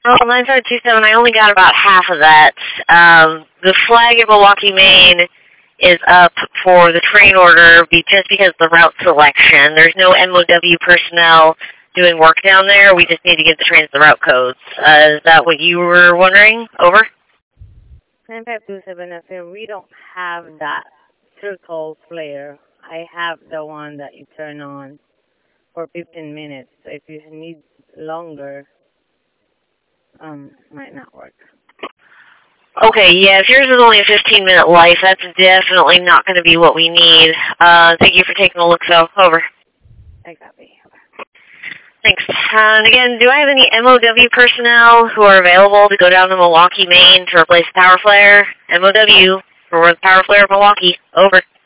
Oh, 9527, I only got about half of that. The flag in Milwaukee, Maine is up for the train order just because of the route selection. There's no MOW personnel doing work down there. We just need to give the trains the route codes. Is that what you were wondering? Over? 9527 FM, we don't have that circle flare. I have the one that you turn on for 15 minutes. So if you need longer, might not work. Okay, yeah, if yours is only a 15-minute life, that's definitely not going to be what we need. Thank you for taking a look, though. Over. I copy. Thanks. And again, do I have any MOW personnel who are available to go down to Milwaukee, Maine to replace the power flare? MOW for the power flare of Milwaukee. Over.